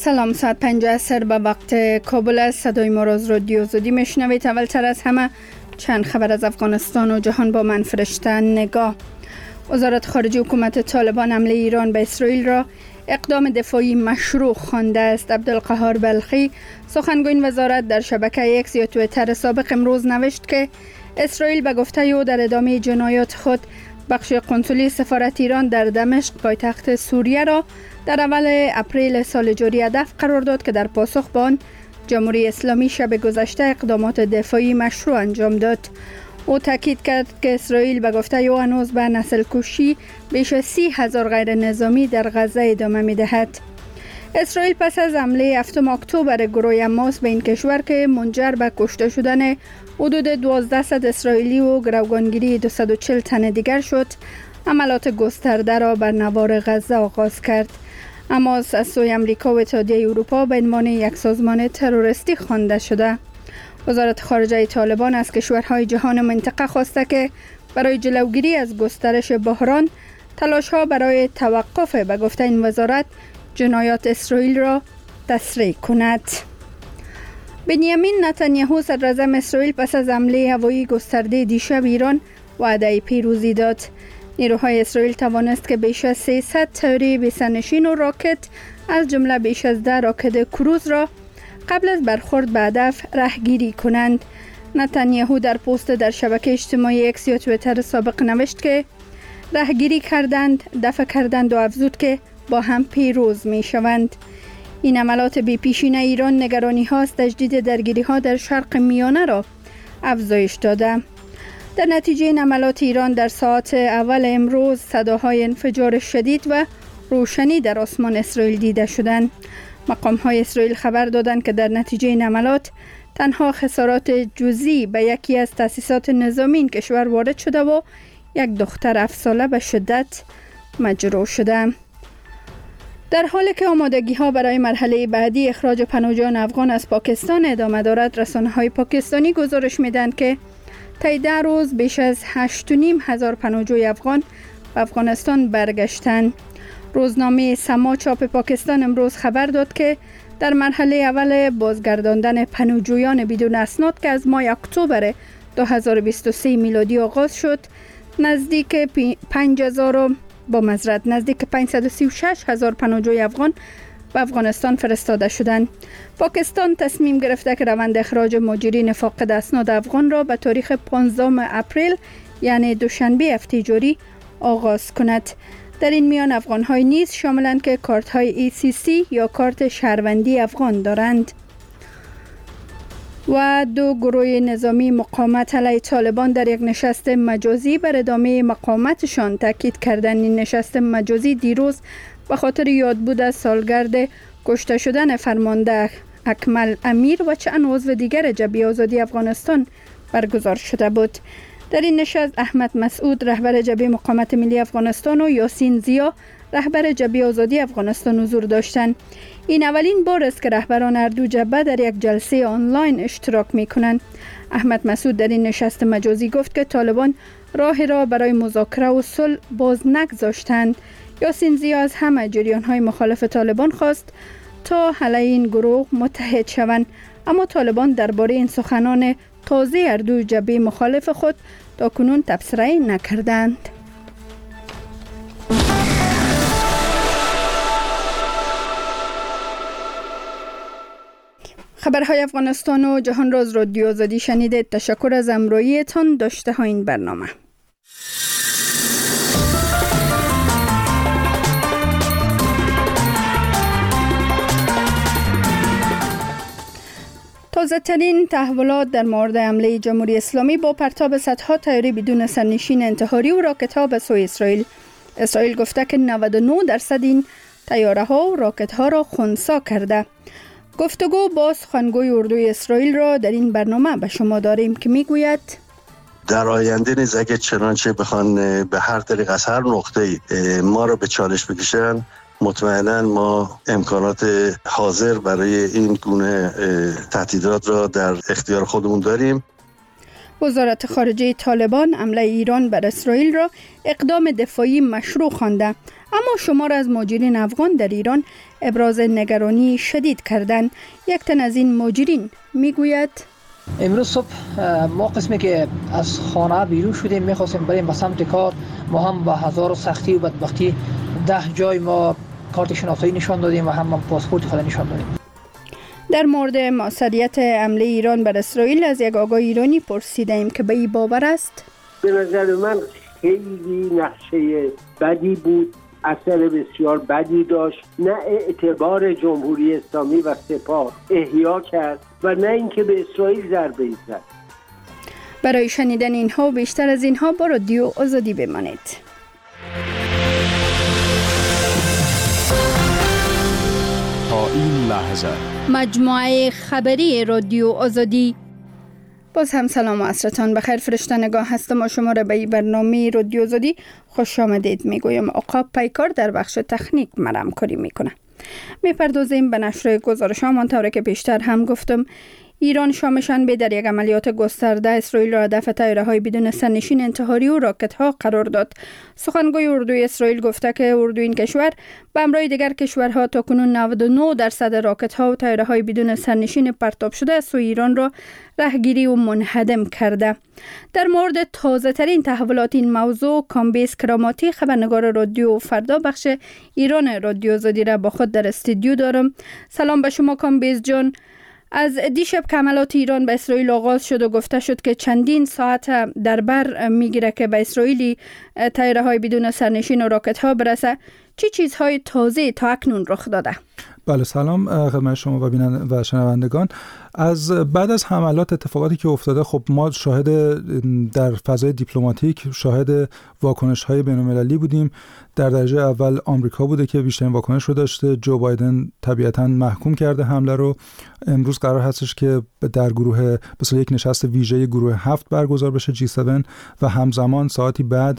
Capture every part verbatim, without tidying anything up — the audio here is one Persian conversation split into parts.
سلام، ساعت پنج عصر به وقت کابل است. صدای ما را از رادیو آزادی میشنوید. اولتر از همه چند خبر از افغانستان و جهان با من فرشته نگاه. وزارت خارجه حکومت طالبان حمله ایران به اسرائیل را اقدام دفاعی مشروع خوانده است. عبدالقهار بلخی سخنگوی وزارت در شبکه اکس یا توییتر سابق امروز نوشت که اسرائیل به گفته او در ادامه جنایات خود بخش قنصلی سفارت ایران در دمشق پایتخت سوریه را در اول اپریل سال جاری هدف قرار داد که در پاسخ به آن جمهوری اسلامی شب گذشته اقدامات دفاعی مشروع انجام داد. او تاکید کرد که اسرائیل به گفته او هنوز به نسل کشی بیش از سی هزار غیر نظامی در غزه ادامه می دهد. اسرائیل پس از حمله هفتم اکتبر گروه حماس به این کشور که منجر به کشته شدن حدود دوازده اسرائیلی و گروگانگیری دویست و چهل تن دیگر شد، عملیات گسترده را بر نوار غزه آغاز کرد. حماس از سوی امریکا و اتحادیه اروپا به عنوان یک سازمان تروریستی خوانده شده. وزارت خارجه طالبان از کشورهای جهان منطقه خواسته که برای جلوگیری از گسترش بحران تلاش‌ها برای توقف به گفته این وزارت جنایات اسرائیل را تسریع کند. بنیامین نتانیاهو صدراعظم اسرائیل پس از حمله هوایی گسترده دیشب ایران وعده پیروزی داد. نیروهای اسرائیل توانست که بیش از سیصد طیاره بی‌سرنشین و راکت از جمله بیش از ده راکت کروز را قبل از برخورد به هدف رهگیری کنند. نتانیاهو در پست در شبکه اجتماعی اکس یا توییتر سابق نوشت که رهگیری کردند، دفع کردند و افزود که با هم پیروز می شوند. این عملات بی پیشین ایران نگرانی هاست تجدید درگیری ها در شرق میانه را افزایش داده. در نتیجه این عملات ایران در ساعت اول امروز صداهای انفجار شدید و روشنی در آسمان اسرائیل دیده شدند. مقام های اسرائیل خبر دادند که در نتیجه این عملات تنها خسارات جزئی به یکی از تأسیسات نظامی این کشور وارد شده و یک دختر هفت ساله به شدت مجروح شده. در حالی که آمادگی ها برای مرحله بعدی اخراج پناهجویان افغان از پاکستان ادامه دارد، رسانه های پاکستانی گزارش میدن که طی ده روز بیش از هشت و نیم هزار پناهجوی افغان به افغانستان برگشتند. روزنامه سما چاپ پاکستان امروز خبر داد که در مرحله اول بازگرداندن پناهجویان بدون اسناد که از ماه اکتبر دو هزار و بیست و سه میلادی آغاز شد، نزدیک پنج هزار با معذرت نزدیک پانصد و سی و شش هزار پناهجوی افغان به افغانستان فرستاده شدند. پاکستان تصمیم گرفته که روند اخراج مهاجرین فاقد اسناد افغان را به تاریخ پانزدهم اپریل یعنی دوشنبه هفته جاری آغاز کند. در این میان افغان‌های نیز شاملند که کارت‌های ای سی سی یا کارت شهروندی افغان دارند. و دو گروه نظامی مقاومت علیه طالبان در یک نشست مجازی بر ادامه مقاومتشان تاکید کردند. این نشست مجازی دیروز به خاطر یادبود از سالگرد کشته شدن فرمانده اکمل امیر و چند عضو دیگر جبهه آزادی افغانستان برگزار شده بود. در این نشست احمد مسعود رهبر جبهه مقاومت ملی افغانستان و یاسین زیا رهبر جبهه آزادی افغانستان حضور داشتند. این اولین بار است که رهبران هر دو جبهه در یک جلسه آنلاین اشتراک می‌کنند. احمد مسعود در این نشست مجازی گفت که طالبان راه را برای مذاکره و صلح باز نگذاشتند. یاسین زیا از همه جریان‌های مخالف طالبان خواست تا علیه این گروه متحد شوند، اما طالبان درباره این سخنان تازه هر دو جبهه مخالف خود تاکنون تبصره نکردند. خبرهای افغانستان و جهان را از رادیو آزادی شنیدید. تشکر از همراهیتان. داشته ها این برنامه. تازه ترین تحولات در مورد حمله جمهوری اسلامی با پرتاب صدها طیاره بدون سرنشین انتحاری و راکت ها به سوی اسرائیل. اسرائیل گفته که نود و نه درصد این طیاره ها و راکت ها را خنثی کرده. گفتگو با سخنگوی اردوی اسرائیل را در این برنامه به شما داریم که میگوید در آینده نیز اگه چنانچه بخوان به هر طریق از هر نقطه ما را به چالش بکشن، مطمئنا ما امکانات حاضر برای این گونه تهدیدات را در اختیار خودمون داریم. وزارت خارجه طالبان حمله ایران بر اسرائیل را اقدام دفاعی مشروع خوانده، اما شمار از مهاجرین افغان در ایران ابراز نگرانی شدید کردند. یک تن از این مهاجرین میگوید امروز صبح ما قسمی که از خانه بیرون شدیم میخواستیم بریم به سمت کار، ما هم با هزار سختی و بدبختی ده جای ما کارت شناسایی نشان دادیم و هم پاسپورت خود نشان دادیم. در مورد موثریت حمله ایران بر اسرائیل از یک آقای ایرانی پرسیدیم که به این باور است. به نظر من خیلی نقشه بدی بود، اثر بسیار بدی داشت، نه اعتبار جمهوری اسلامی و سپاه احیا کرد و نه اینکه به اسرائیل ضربه زد. برای شنیدن اینها و بیشتر از اینها با رادیو آزادی بمانید. تا این لحظه مجموعه خبری رادیو آزادی. باز هم سلام و عصرتان بخیر. فرشته نگاه هستم و شما را به این برنامه رادیو آزادی خوش آمدید میگویم. عقاب پیکار در بخش تکنیک مرا همکاری میکنه. میپردازیم به نشر گزارش ها. طوری که بیشتر هم گفتم، ایران شام شنبه در یک عملیات گسترده اسرائیل را هدف طیاره‌های بدون سرنشین انتحاری و راکت‌ها قرار داد. سخنگوی اردوی اسرائیل گفته که اردوی این کشور به همراه دیگر کشورها تاکنون نود و نه درصد راکت‌ها و طیاره‌های بدون سرنشین پرتاب شده از سوی ایران را رهگیری و منهدم کرده. در مورد تازه‌ترین تحولات این موضوع، کامبیز کراماتی، خبرنگار رادیو فردا بخش ایران رادیو آزادی را با خود در استودیو دارم. سلام به شما کامبیز جان. از دیشب که عملیات ایران به اسرائیل آغاز شد و گفته شد که چندین ساعت در بر میگیره که به اسرائیلی طیاره‌های بدون سرنشین و راکت‌ها برسه، چی چیزهای تازه تا اکنون رخ داده؟ بله سلام خدمت شما و بینن و شنوندگان. از بعد از حملات اتفاقاتی که افتاده، خب ما شاهد در فضای دیپلماتیک شاهد واکنش‌های بین‌المللی بودیم. در درجه اول آمریکا بوده که بیشترین واکنش رو داشته. جو بایدن طبیعتاً محکوم کرده حمله رو. امروز قرار هستش که در گروه مثلا یک نشست ویژه گروه هفت برگزار بشه جی هفت و همزمان ساعتی بعد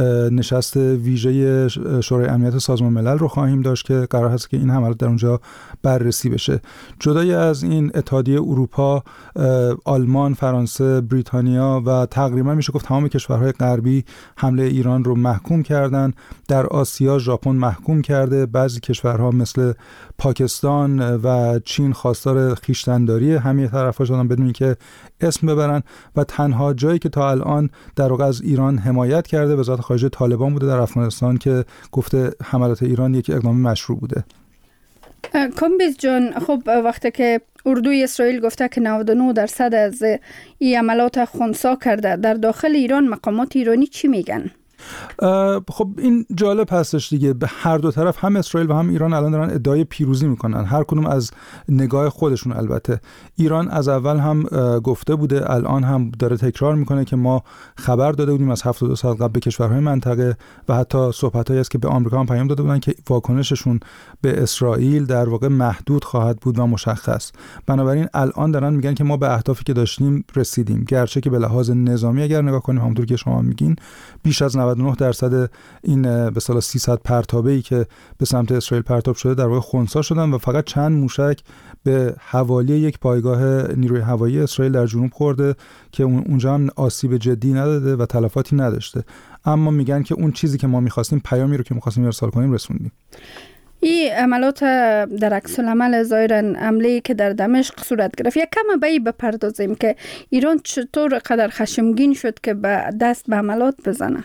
نشست ویژه شورای امنیت سازمان ملل رو خواهیم داشت که قرار هست که این حملات در اونجا بررسی بشه. جدای از این اتحادیه اروپا، آلمان، فرانسه، بریتانیا و تقریبا میشه گفت تمام کشورهای غربی حمله ایران رو محکوم کردن. در آسیا ژاپن محکوم کرده. بعضی کشورها مثل پاکستان و چین خواستار خویشتن‌داری همه طرف‌ها شدن بدون اینکه اسم ببرن و تنها جایی که تا الان در واقع از ایران حمایت کرده وزارت خارجه طالبان بوده در افغانستان که گفته حملات ایران یک اقدام مشروع بوده. کامبیز جان، خب وقتی که اردوی اسرائیل گفته که نود و نه درصد از این عملات خنثی کرده، در داخل ایران مقامات ایرانی چی میگن؟ خب این جالب هستش دیگه. به هر دو طرف، هم اسرائیل و هم ایران، الان دارن ادعای پیروزی میکنن، هر کدوم از نگاه خودشون. البته ایران از اول هم گفته بوده، الان هم داره تکرار میکنه که ما خبر داده بودیم از هفتاد و دو ساعت قبل به کشورهای منطقه و حتی صحبتایی است که به آمریکا هم پیام داده بودن که واکنششون به اسرائیل در واقع محدود خواهد بود و مشخص. بنابراین الان دارن میگن که ما به اهدافی که داشتیم رسیدیم، گرچه که به لحاظ نظامی اگر نگاه کنیم همونطور که شما میگین بیش از نود و نه درصد این به اصطلاح سیصد پرتابه‌ای که به سمت اسرائیل پرتاب شده در واقع خنثی شدن و فقط چند موشک به حوالی یک پایگاه نیروی هوایی اسرائیل در جنوب خورده که اونجا هم آسیب جدی نداده و تلفاتی نداشته. اما میگن که اون چیزی که ما می‌خواستیم، پیامی رو که می‌خواستیم ارسال کنیم، رسوندیم. این عملات در عکس العمل ظاهراً حمله که در دمشق صورت گرفت، یک کم به این بپردازیم که ایران چطور قدر خشمگین شد که به دست به عملات بزنه؟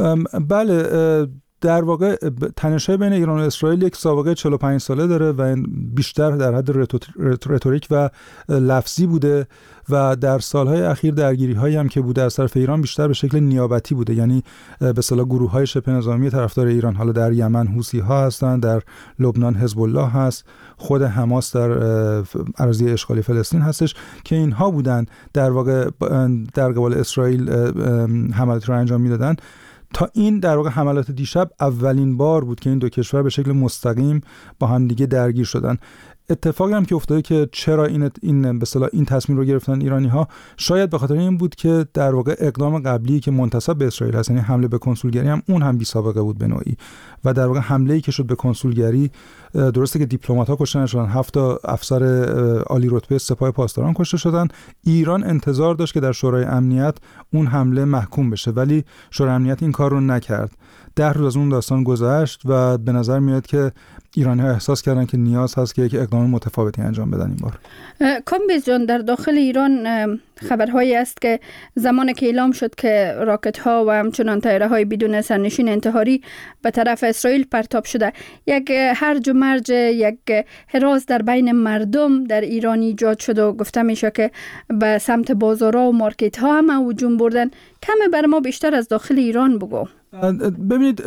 بله، در واقع تنش‌های بین ایران و اسرائیل یک سابقه چهل و پنج ساله داره و بیشتر در حد رتوریک و لفظی بوده و در سالهای اخیر درگیری‌هایی هم که بوده از طرف ایران بیشتر به شکل نیابتی بوده، یعنی به اصطلاح گروه‌های شبه نظامی طرفدار ایران. حالا در یمن حوثی‌ها هستن، در لبنان حزب الله هست، خود حماس در اراضی اشغالی فلسطین هستش که اینها بودن در واقع در قبال اسرائیل حملات رو انجام میدادن. تا این در واقع حملات دیشب اولین بار بود که این دو کشور به شکل مستقیم با هم دیگه درگیر شدن. اتفاقی هم که افتاده که چرا این این به اصطلاح این تصمیم رو گرفتن ایرانی‌ها، شاید به خاطر این بود که در واقع اقدام قبلی که منتسب به اسرائیل هست، یعنی حمله به کنسولگری، هم اون هم بی سابقه بود به نوعی و در واقع حمله‌ای که شد به کنسولگری، درسته که دیپلمات‌ها کشته نشدن، هفت تا افسر عالی رتبه سپاه پاسداران کشته شدن. ایران انتظار داشت که در شورای امنیت اون حمله محکوم بشه، ولی شورای امنیت این کار رو نکرد. ده روز از اون داستان گذشت و به نظر میاد که ایرانی‌ها احساس کردن که نیاز هست که یک اقدام متفاوتی انجام بدن این بار. کامبیز جان، در داخل ایران خبرهایی است که زمانی که اعلام شد که راکت‌ها و همچنان طیاره‌های بدون سرنشین انتحاری به طرف اسرائیل پرتاب شده، یک هرج و مرج، یک هراس در بین مردم در ایران ایجاد شد و گفته میشه که به سمت بازارها و مارکت‌ها هم هجوم بردن. کمی بر ما بیشتر از داخل ایران بگو. ببینید،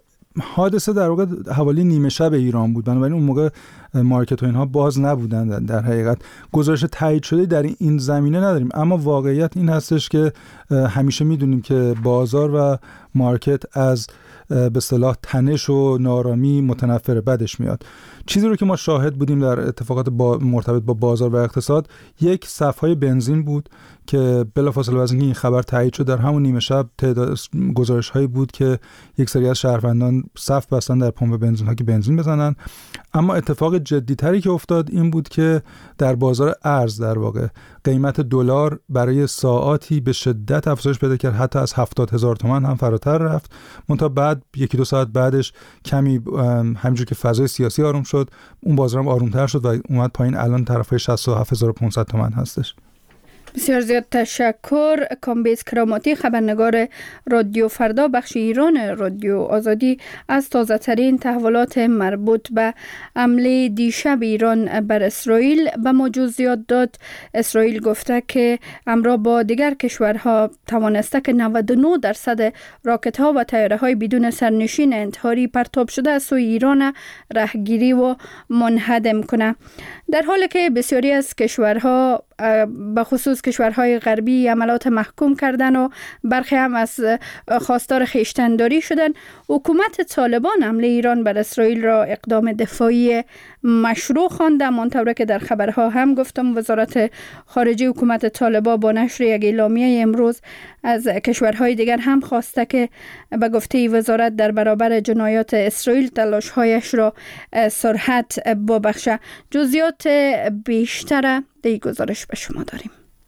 حادثه در واقع حوالی نیمه شب ایران بود، بنابراین اون موقع مارکت و اینها باز نبودن. در حقیقت گزارش تایید شده در این زمینه نداریم، اما واقعیت این هستش که همیشه میدونیم که بازار و مارکت از به اصطلاح تنش و نارامی متنفر بدش میاد. چیزی رو که ما شاهد بودیم در اتفاقات با مرتبط با بازار و اقتصاد، یک صف‌های بنزین بود که بلافاصله از اینکه این خبر تایید شد، در همون نیمه شب تعداد گزارش‌هایی بود که یک سری از شهروندان صف بستن در پمپ بنزین‌ها که بنزین بزنن. اما اتفاق جدی‌تری که افتاد این بود که در بازار ارز در واقع قیمت دلار برای ساعاتی به شدت افزایش پیدا کرد، حتی از هفتاد هزار تومان هم فراتر رفت. منتها بعد یکی دو ساعت بعدش کمی همینجور که فضای سیاسی آروم شد، اون بازار هم آرومتر شد و اومد پایین. الان طرفای شصت و هفت هزار و پانصد تومان هستش. بسیار زیاد تشکر. کامبیز کراماتی، خبرنگار رادیو فردا بخش ایران رادیو آزادی، از تازه ترین تحولات مربوط به حمله دیشب ایران بر اسرائیل به ما جزئیات داد. اسرائیل گفته که همراه با دیگر کشورها توانسته که نود و نه درصد راکت ها و طیاره های بدون سرنشین انتحاری پرتاب شده از سوی ایران رهگیری و منهدم کنه، در حالی که بسیاری از کشورها به خصوص کشورهای غربی عملات محکوم کردن و برخی هم از خواستار خویشتن‌داری شدن. حکومت طالبان حمله ایران بر اسرائیل را اقدام دفاعی مشروع خوانده. منطوری که در خبرها هم گفتم، وزارت خارجه حکومت طالبان با نشر یک اعلامیه امروز از کشورهای دیگر هم خواسته که به گفته وزارت در برابر جنایات اسرائیل تلاش‌هایش را سرعت ببخشه. جزئیات بیشتر در گزارش به شما داریم.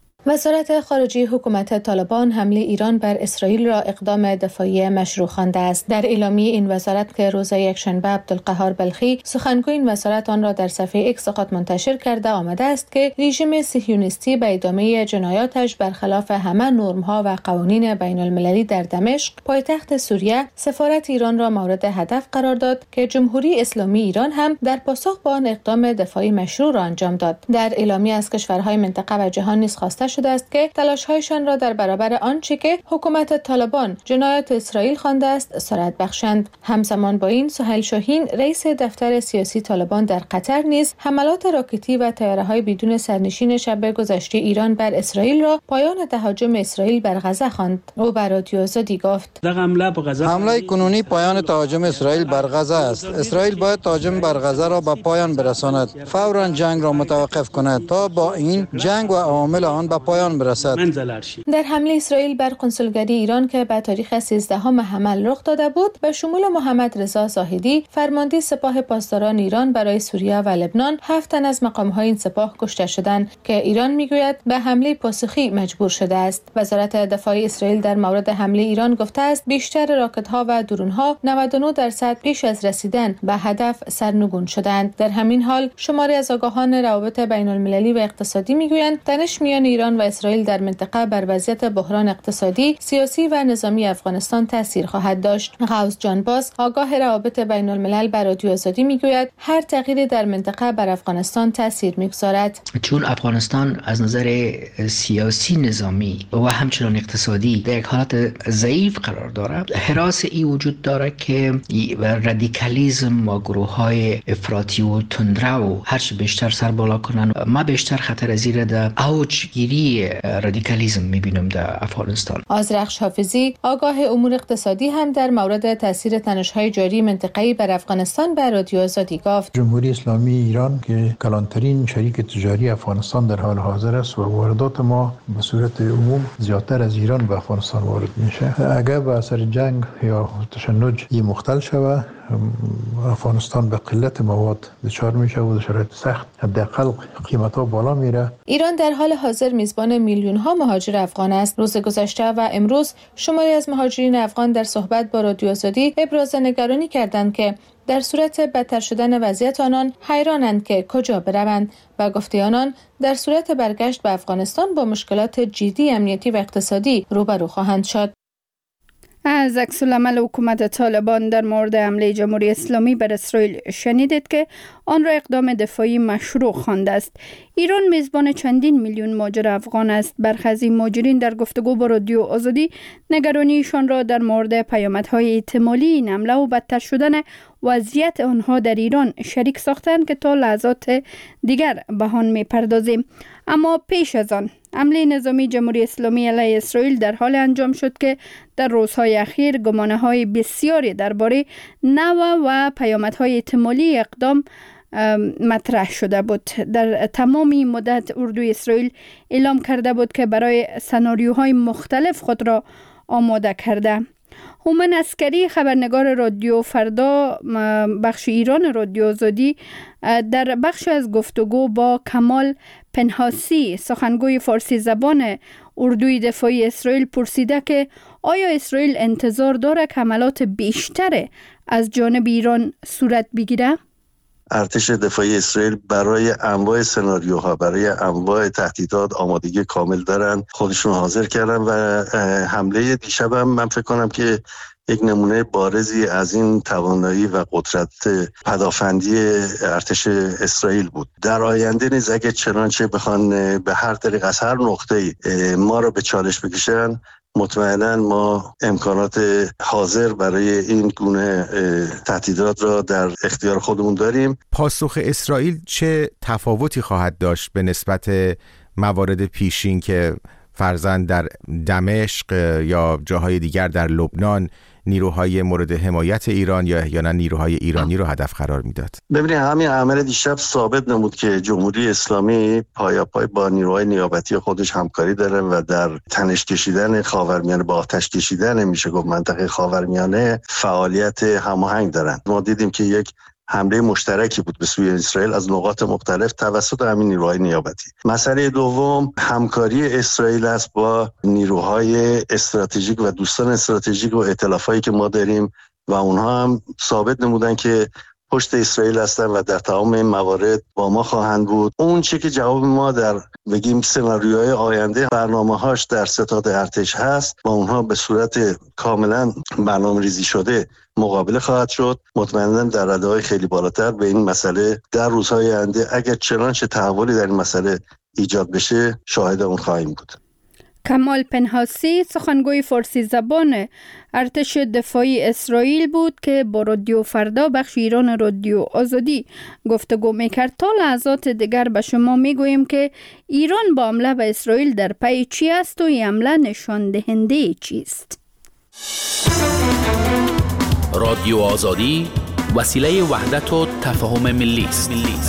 وزارت خارجه حکومت طالبان حمله ایران بر اسرائیل را اقدام دفاعی مشروع خوانده است. در اعلامیه این وزارت که روز یکشنبه عبدالقهار بلخی سخنگوی این وزارت آن را در صفحه ایکس خود منتشر کرده آمده است که رژیم صهیونیستی به ادامه جنایاتش برخلاف همه نرم‌ها و قوانین بین المللی در دمشق، پایتخت سوریه، سفارت ایران را مورد هدف قرار داد که جمهوری اسلامی ایران هم در پاسخ به آن اقدام دفاعی مشروع را انجام داد. در اعلامیه از کشورهای منطقه و جهان نیز خواسته شده است که تلاش‌هایشان را در برابر آنچه که حکومت طالبان جنایات اسرائیل خوانده است سرعت بخشند. همزمان با این، سهیل شاهین رئیس دفتر سیاسی طالبان در قطر نیز حملات راکتی و طیاره‌های بدون سرنشین شب گذشته ایران بر اسرائیل را پایان تهاجم اسرائیل بر غزه خواند. او بر رادیو آزادی گفت: حمله کنونی پایان تهاجم اسرائیل بر غزه است. اسرائیل باید تهاجم بر غزه را به پایان برساند، فوراً جنگ را متوقف کند تا با این جنگ و عوامل آن به پایان برسد. در حمله اسرائیل بر کنسولگری ایران که به تاریخ سیزدهم حمل رخ داده بود، به شمول محمد رضا زاهدی، فرمانده سپاه پاسداران ایران برای سوریه و لبنان، هفت تن از مقام‌های این سپاه کشته شدند که ایران میگوید به حمله پاسخی مجبور شده است. وزارت دفاع اسرائیل در مورد حمله ایران گفته است بیشتر راکت‌ها و درون‌ها نود و نه درصد پیش از رسیدن به هدف سرنگون شدند. در همین حال شماری از آگاهان روابط بین‌المللی و اقتصادی میگویند تنش میان ایران و اسرائیل در منطقه بر وضعیت بحران اقتصادی، سیاسی و نظامی افغانستان تاثیر خواهد داشت. غوث جانباز، آگاه روابط بین الملل، بر رادیو آزادی میگوید هر تغییری در منطقه بر افغانستان تاثیر میگذارد. چون افغانستان از نظر سیاسی، نظامی و همچنان اقتصادی در یک حالت ضعیف قرار دارد، هراس ای وجود دارد که رادیکالیسم و گروه‌های افراطی و تندرو هرچی بیشتر سر بالا کنند. ما بیشتر خطر از این در اوج گیری افزایشی رادیکالیسم میبینم در افغانستان. آذرخش حافظی آگاه امور اقتصادی هم در مورد تاثیر تنش‌های جاری منطقه‌ای بر افغانستان به رادیو آزادی گفت. جمهوری اسلامی ایران که کلانترین شریک تجاری افغانستان در حال حاضر است و واردات ما به صورت عموم زیادتر از ایران به افغانستان وارد میشه. اگر به اثر جنگ یا تشنج این مختل شود، افغانستان به قلت مواد دچار میشه و شرایط سخت، حداقل قیمت‌ها بالا میره. ایران در حال حاضر میزبان میلیون‌ها مهاجر افغان است. روز گذشته و امروز شماری از مهاجرین افغان در صحبت با رادیو آزادی ابراز نگرانی کردند که در صورت بدتر شدن وضعیت آنان حیرانند که کجا بروند و گفته آنان در صورت برگشت به افغانستان با مشکلات جدی امنیتی و اقتصادی روبرو خواهند شد. از عکس‌العمل حکومت طالبان در مورد حمله جمهوری اسلامی بر اسرائیل شنیدید که آن را اقدام دفاعی مشروع خوانده است. ایران میزبان چندین میلیون مهاجر افغان است. برخی از این مهاجرین در گفتگو با رادیو آزادی نگرانیشان را در مورد پیامدهای احتمالی این حمله و بدتر شدن وضعیت آنها در ایران شریک ساختند که تا لحظات دیگر به آن می‌پردازیم. اما پیش از آن حمله نظامی جمهوری اسلامی علیه اسرائیل در حال انجام شد که در روزهای اخیر گمانه‌های بسیاری درباره نوع و پیامدهای احتمالی اقدام مطرح شده بود. در تمامی مدت اردوی اسرائیل اعلام کرده بود که برای سناریوهای مختلف خود را آماده کرده. هومن عسکری خبرنگار رادیو فردا بخش ایران رادیو آزادی در بخش از گفتگو با کمال پنهاسی سخنگوی فارسی زبان اردوی دفاعی اسرائیل پرسیده که آیا اسرائیل انتظار داره که حملات بیشتر از جانب ایران صورت بگیره؟ ارتش دفاعی اسرائیل برای انواع سناریوها، برای انواع تهدیدات آمادگی کامل دارن، خودشون حاضر کردن و حمله دیشب هم من فکر کنم که یک نمونه بارزی از این توانایی و قدرت پدافندی ارتش اسرائیل بود. در آینده نیز اگه چنانچه بخوان به هر طریق از هر نقطه‌ای ما رو به چالش بکشن، مطمئنا ما امکانات حاضر برای این گونه تهدیدات را در اختیار خودمون داریم. پاسخ اسرائیل چه تفاوتی خواهد داشت به نسبت موارد پیشین که فرضاً در دمشق یا جاهای دیگر در لبنان نیروهای مورد حمایت ایران یا احیانا نیروهای ایرانی رو هدف قرار میداد؟ ببینید همین عمل دیشب ثابت نمود که جمهوری اسلامی پایاپای با نیروهای نیابتی خودش همکاری داره و در تنش کشیدن خاورمیانه، با آتش کشیدن میشه گفت منطقه خاورمیانه فعالیت هماهنگ دارن. ما دیدیم که یک حمله مشترکی بود به سوی اسرائیل از نقاط مختلف توسط همین نیروهای نیابتی. مسئله دوم همکاری اسرائیل است با نیروهای استراتژیک و دوستان استراتژیک و ائتلافایی که ما داریم و اونها هم ثابت نمودن که پشت اسرائیل هستن و در تمام این موارد با ما خواهند بود. اون چیزی که جواب ما در بگیم سناریوهای آینده برنامه‌هاش در ستاد ارتش هست با اونها به صورت کاملا برنامه‌ریزی شده مقابله خواهد شد. مطمئنا در رده‌های خیلی بالاتر به این مسئله در روزهای آینده اگر چنانچه تحولی در این مسئله ایجاد بشه شاهد اون خواهیم بود. کمال پنهاسی سخنگوی فارسی زبان ارتش دفاعی اسرائیل بود که با رادیو فردا بخش ایران رادیو آزادی گفتگو میکرد. تا لحظات دیگر به شما میگوییم که ایران با حمله به اسرائیل در پی چی است و این حمله نشان دهنده چیست؟ رادیو آزادی وسیله وحدت و تفاهم ملی است.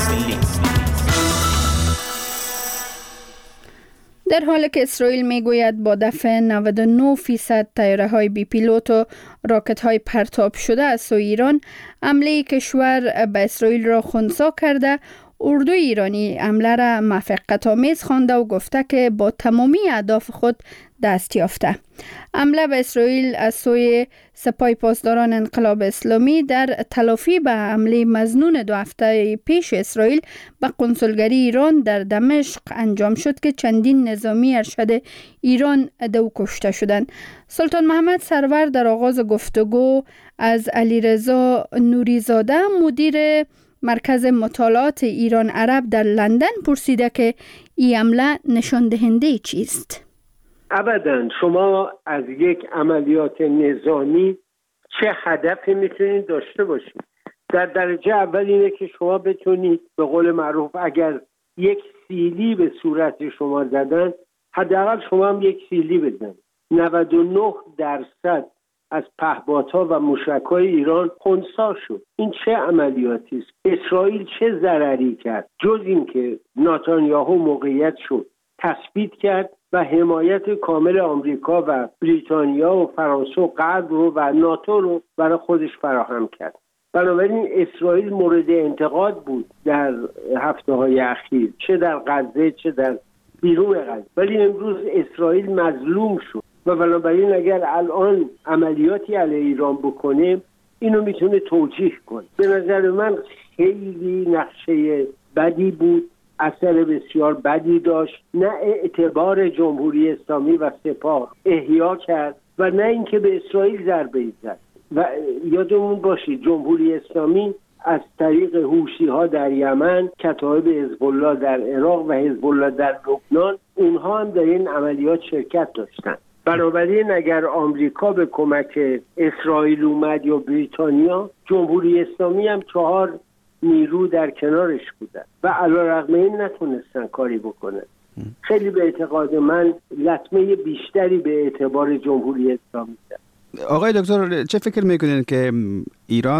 در حالی که اسرائیل میگوید با دفع نود و نه فیصد طیاره های بی پیلوت و راکت های پرتاب شده از سوی ایران حمله کشور به اسرائیل را خنثی کرده، اردوی ایرانی حمله را موفقیت‌آمیز خوانده و گفته که با تمامی اهداف خود دست یافته. حمله به اسرائیل از سوی سپاه پاسداران انقلاب اسلامی در تلافی به حمله مظنون دو هفته پیش اسرائیل به کنسولگری ایران در دمشق انجام شد که چندین نظامی ارشد ایران دو کشته شدند. سلطان محمد سرور در آغاز گفتگو از علیرضا نوریزاده مدیر مرکز مطالعات ایران عرب در لندن پرسیده که این حمله نشان دهنده چیست؟ ابداً. شما از یک عملیات نظامی چه هدفی میتونید داشته باشید؟ در درجه اول اینه که شما بتونید به قول معروف اگر یک سیلی به صورت شما زدن حداقل شما هم یک سیلی بزنید. نود و نه درصد از پهپادها و موشک‌های ایران خنثی شد. این چه عملیاتی است؟ اسرائیل چه ضرری کرد جز اینکه نتانیاهو موقعیت شد تثبیت کرد و حمایت کامل آمریکا و بریتانیا و فرانسه و غرب رو و ناتو رو برای خودش فراهم کرد. بنابراین اسرائیل مورد انتقاد بود در هفته‌های اخیر، چه در غزه چه در بیرون غزه، ولی امروز اسرائیل مظلوم شد و بنابراین اگر الان عملیاتی علیه ایران بکنه اینو میتونه توجیه کنه. به نظر من خیلی نقشه بدی بود، اثر بسیار بدی داشت، نه اعتبار جمهوری اسلامی و سپاه احیا کرد و نه اینکه به اسرائیل ضربه زد. و یادمون باشه جمهوری اسلامی از طریق حوثی‌ها در یمن، کتایب حزب الله در عراق و حزب الله در لبنان، اونها هم در این عملیات شرکت داشتن. بنابراین اگر آمریکا به کمک اسرائیل اومد یا بریتانیا، جمهوری اسلامی هم چهار نیرو در کنارش بودن و علیرغم این نتونستن کاری بکنن. خیلی به اعتقاد من لطمه بیشتری به اعتبار جمهوری اسلامی داد. آقای دکتر چه فکر میکنین که ایران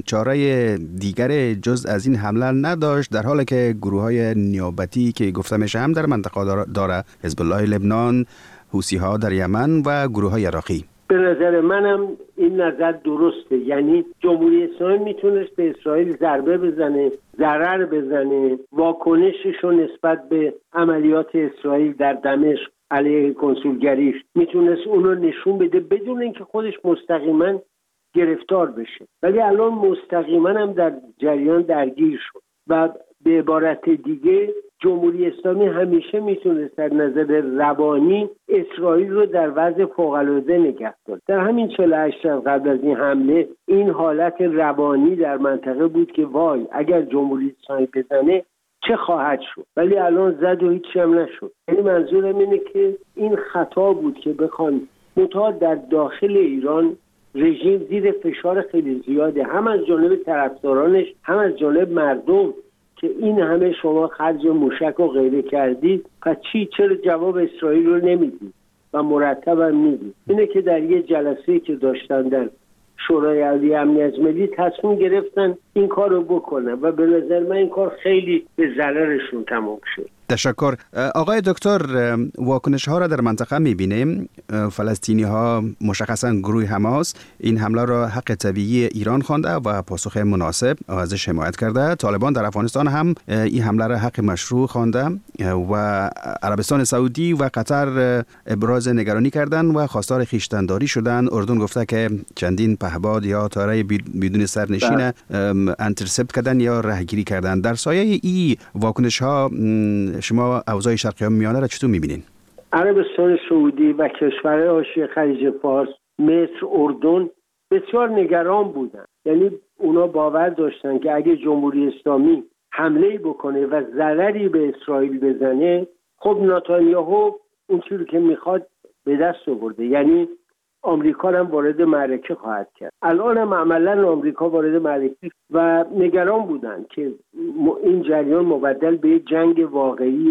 چاره دیگر جز از این حمله نداشت، در حالی که گروه های نیابتی که گفته میشه هم در منطقه داره، حزب الله لبنان، حوثی ها در یمن و گروه های عراقی؟ به نظر منم این نظر درسته. یعنی جمهوری اسلامی میتونست به اسرائیل ضربه بزنه، ضرر بزنه، واکنشش رو نسبت به عملیات اسرائیل در دمشق علیه کنسولگریش میتونست اون رو نشون بده بدون اینکه خودش مستقیما گرفتار بشه، ولی الان مستقیما هم در جریان درگیر شد و به عبارت دیگه جمهوری اسلامی همیشه میتونست در نظر روانی اسرائیل رو در وضع فوق‌العاده نگه داشت. در همین چهل و هشت سال قبل از این حمله این حالت روانی در منطقه بود که وای اگر جمهوری اسلامی بزنه چه خواهد شد، ولی الان زد و هیچی هم نشد. یعنی منظورم اینه که این خطا بود که بخوان متأ در داخل ایران رژیم زیر فشار خیلی زیاده، هم از جانب طرفدارانش هم از جانب مردم، که این همه شما خرج موشک و غیره کردید، پس چی چرا جواب اسرائیل رو نمیدید و مرتب هم میدید؟ اینه که در یه جلسه که داشتن در شورای عالی امنیت ملی تصمیم گرفتن این کار رو بکنن و به نظر من این کار خیلی به ضررشون تمام شد. تشکر. آقای دکتر، واکنش ها را در منطقه میبینیم. فلسطینی ها مشخصا گروه حماس این حمله را حق طبیعی ایران خوانده و پاسخ مناسب ازش حمایت کرده. طالبان در افغانستان هم این حمله را حق مشروع خوانده و عربستان سعودی و قطر ابراز نگرانی کردند و خواستار خویشتن‌داری شدند. اردن گفته که چندین پهپاد یا طیاره بدون سرنشین انترسپت کردن یا راهگیری کردن. در سایه این واکنش ها شما اوضاع شرق میانه را چطور میبینین؟ عربستان سعودی و کشورهای حاشیه خلیج فارس مصر، اردن بسیار نگران بودن. یعنی اونا باور داشتن که اگه جمهوری اسلامی حمله بکنه و ضرری به اسرائیل بزنه، خب نتانیاهو اونجوری که میخواد به دست آورده، یعنی آمریکا هم وارد معرکه خواهد کرد. الان هم عملا آمریکا وارد معرکه و نگران بودن که این جریان مبدل به جنگ واقعی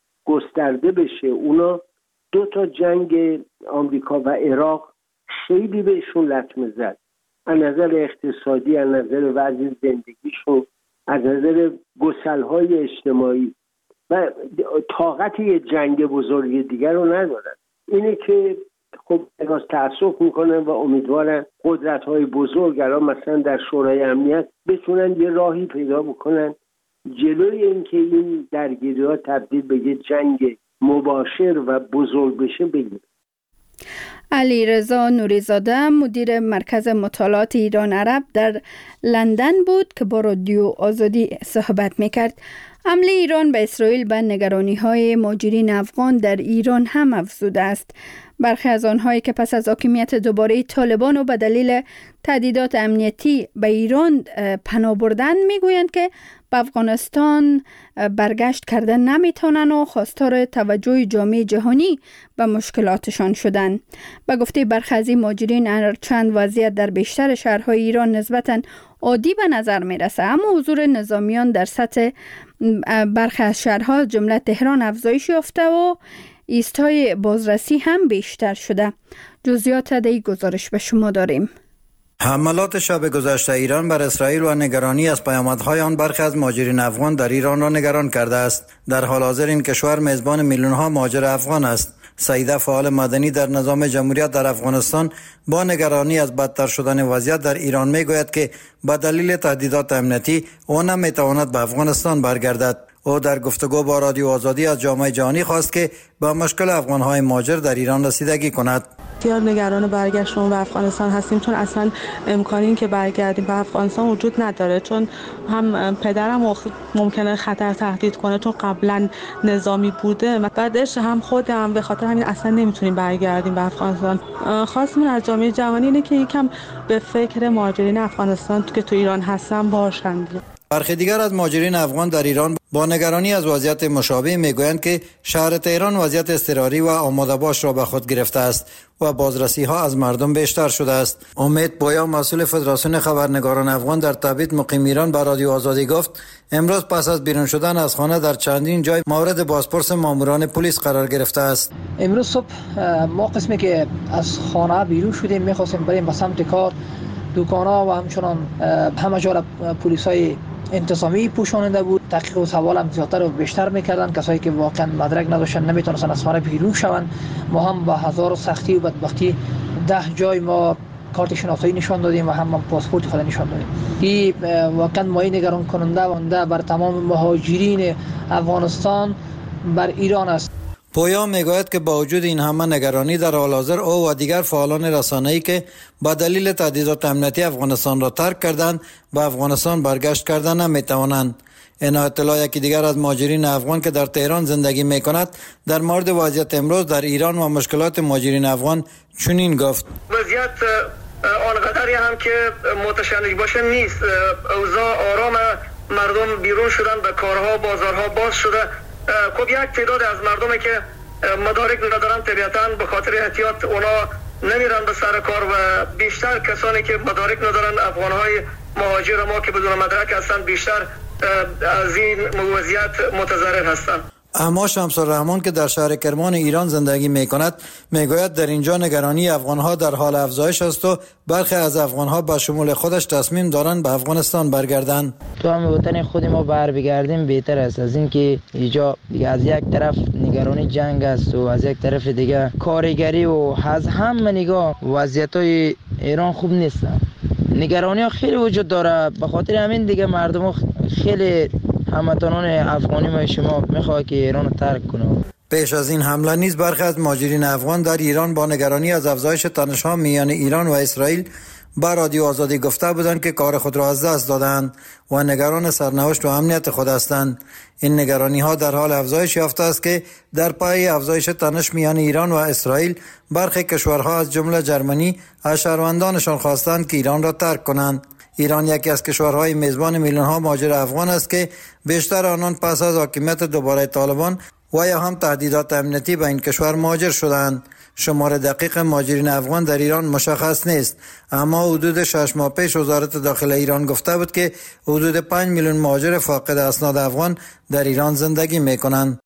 گسترده بشه. اونا دو تا جنگ آمریکا و عراق خیلی بهشون لطمه زد، از نظر اقتصادی، از نظر وضع زندگیشون، از نظر گسل‌های اجتماعی و طاقت یه جنگ بزرگ دیگر رو ندارن. اینه که خب از تأسف میکنن و امیدوارن قدرت‌های بزرگ الان مثلا در شورای امنیت بتونن یه راهی پیدا بکنن جلوی اینکه این درگیری‌ها تبدیل به یه جنگ مباشر و بزرگ بشه بگیره. علیرضا نوری‌زاده مدیر مرکز مطالعات ایران عرب در لندن بود که با رادیو آزادی صحبت میکرد. حمله ایران به اسرائیل به نگرانی‌های مهاجرین افغان در ایران هم افزوده است. برخی از آنهایی که پس از حاکمیت دوباره طالبان و به دلیل تهدیدات امنیتی به ایران پناه بردند میگویند که به افغانستان برگشت کردن نمیتونن و خواستار توجه جامعه جهانی به مشکلاتشان شدند. به گفته برخی از این مهاجرین هرچند وضعیت در بیشتر شهرهای ایران نسبتاً عادی به نظر میرسه، اما حضور نظامیان در سطح برخی از شهرها جمله تهران افزایش یافته و ایستای بازرسی هم بیشتر شده. جزئیات در این گزارش به شما داریم. حملات شب گذشته ایران بر اسرائیل و نگرانی از پیامدهای آن برخی از مهاجرین افغان در ایران را نگران کرده است. در حال حاضر این کشور میزبان میلیون‌ها مهاجر افغان است. سعیده، فعال مدنی در نظام جمهوریت در افغانستان، با نگرانی از بدتر شدن وضعیت در ایران میگوید که به دلیل تهدیدات امنیتی او نمیتواند به افغانستان برگردد. او در گفتگو با رادیو آزادی از جامعه جهانی خواست که به مشکل افغان‌های مهاجر در ایران رسیدگی کند. بسیار نگران برگشتن به افغانستان هستیم، چون اصلا امکانی که برگردیم به افغانستان وجود نداره، چون هم پدرم ممکنه خطر تهدید کنه چون قبلا نظامی بوده و بعدش هم خودم به خاطر همین اصلا نمیتونیم برگردیم به افغانستان. خواستمون از جامعه جهانی اینه که یکم به فکر مهاجرین افغانستان که تو ایران هستن باشند. برخی دیگر از مهاجرین افغان در ایران با نگرانی از وضعیت مشابه میگویند که شهر تهران وضعیت اضطراری و آماده باش را به خود گرفته است و بازرسی ها از مردم بیشتر شده است. امید پویا، مسئول فدراسیون خبرنگاران افغان در تبعید مقیم ایران، به رادیو آزادی گفت امروز پس از بیرون شدن از خانه در چندین جای مورد بازپرس ماموران پلیس قرار گرفته است. امروز صبح ما قسمی که از خانه بیرون شدیم می‌خواستیم بریم به سمت کار، دکان‌ها و همچنان همه جا پلیسای انتظامی پوشاننده بود. تحقیق و سوال هم زیادتر و بیشتر میکردن. کسایی که واقعا مدرک نداشتن نمیتونستن از خانه بیرون شوند. ما هم با هزار سختی و بدبختی ده جای ما کارت شناسایی نشان دادیم و هم پاسپورت خود نشان دادیم. این واقعا مایه نگران کننده و بر تمام مهاجرین افغانستان بر ایران است. پویا میگوید که با وجود این همه نگرانی در حال حاضر او و دیگر فعالان رسانه‌ای که با دلیل تهدیدات امنیتی افغانستان را ترک کردند به افغانستان برگشت کردن نمیتوانند. این اطلاع یکی دیگر از مهاجرین افغان که در تهران زندگی میکند در مورد وضعیت امروز در ایران و مشکلات مهاجرین افغان چنین گفت: وضعیت آنقدری هم که متشنج باشه نیست. اوضاع آرام، مردم بیرون شدن، به کارها بازارها باز شده. خب یک تعداد از مردمی که مدارک ندارن طبیعتاً به خاطر احتیاط اونا نمیرن به سر کار و بیشتر کسانی که مدارک ندارن، افغانهای مهاجر ما که بدون مدرک هستن، بیشتر از این وضعیت متضرر هستند. اما شمس الرحمن که در شهر کرمان ایران زندگی می کند میگوید در اینجا نگرانی افغانها در حال افزایش است و برخی از افغانها به شمول خودش تصمیم دارند به افغانستان برگردند. تو هم وطن خود ما بر بگردیم بهتر است از اینکه اینجا از یک طرف نگرانی جنگ است و از یک طرف دیگه کارگری و از هم نگاه وضعیت ایران خوب نیست. نگرانی ها خیلی وجود داره، به خاطر همین دیگه مردم خیلی هموطنان افغانی ما شما میخواد که ایران رو ترک کنه. پیش از این حمله نیز برخی از مهاجرین افغان در ایران با نگرانی از افزایش تنش‌ها میان ایران و اسرائیل با رادیو آزادی گفته بودند که کار خود را از دست دادند و نگران سرنوشت و امنیت خود هستند. این نگرانی ها در حال افزایش یافته است که در پای افزایش تنش میان ایران و اسرائیل برخی کشورها از جمله جرمنی از شهروندانشان خواستند که ایران را ترک کنند. ایران یکی از کشورهای میزبان میلیون‌ها مهاجر افغان است که بیشتر آنان پس از حاکمیت دوباره طالبان و یا هم تهدیدات امنیتی به این کشور مهاجر شدند. شمار دقیق مهاجرین افغان در ایران مشخص نیست، اما حدود شش ماه پیش وزارت داخله ایران گفته بود که حدود پنج میلیون مهاجر فاقد اسناد افغان در ایران زندگی می‌کنند.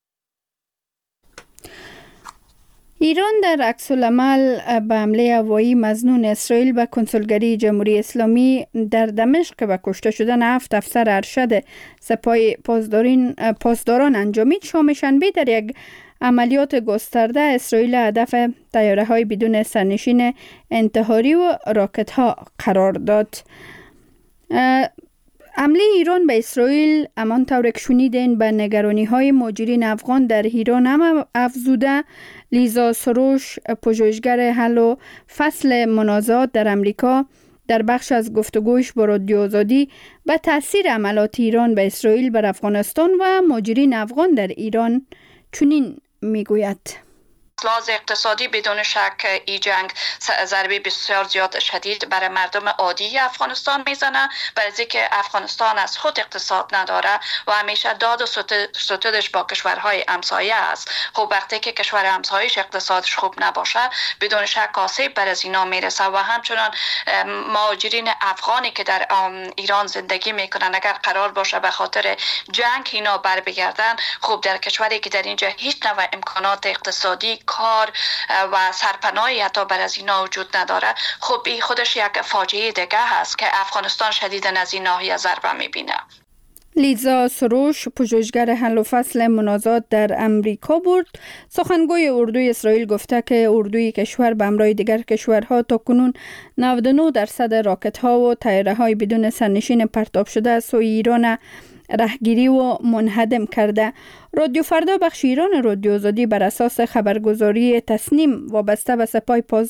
ایران در عکس العمل به حمله هوایی مظنون اسرائیل به کنسولگری جمهوری اسلامی در دمشق به کشته شدن هفت افسر ارشد سپاه پاسداران انجامید، شام شنبه در یک عملیات گسترده اسرائیل هدف طیاره‌های بدون سرنشین انتحاری و راکت‌ها قرار داد. حمله ایران به اسرائیل همان طور که شنیدین به نگرانی‌های مهاجرین افغان در ایران هم افزوده. لیزا سروش، پژوهشگر حل و فصل منازعات در امریکا، در بخش از گفتگوش با رادیو آزادی به تاثیر حملات ایران به اسرائیل بر افغانستان و مهاجرین افغان در ایران چنین میگوید: لحاظ اقتصادی بدون شک این جنگ ضربه بسیار زیاد شدید برای مردم عادی افغانستان میزنه، برای اینکه افغانستان از خود اقتصاد نداره و همیشه داد و ستودش با کشورهای همسایه است. خب وقتی که کشور همسایه‌اش اقتصادش خوب نباشه بدون شک آسیب بر از اینا میرسه و همچنان مهاجرین افغانی که در ایران زندگی میکنن اگر قرار باشه به خاطر جنگ اینا بر بگردن، خب در کشوری که در اینجا هیچ نوع امکانات اقتصادی، کار و سرپناهی حتی بر از اینا وجود نداره، خب این خودش یک فاجعه دیگه هست که افغانستان شدیداً از این ناحیه ضربه میبینه. لیزا سروش، پژوهشگر حل و فصل منازعات در امریکا بود. سخنگوی اردوی اسرائیل گفته که اردوی کشور به همراه دیگر کشورها تا کنون نود و نه درصد راکت ها و طیاره های بدون سرنشین پرتاب شده از سوی ایران رهگیری و منهدم کرده. رادیو فردا بخش ایران رادیو آزادی بر اساس خبرگزاری تسنیم وابسته به سپاه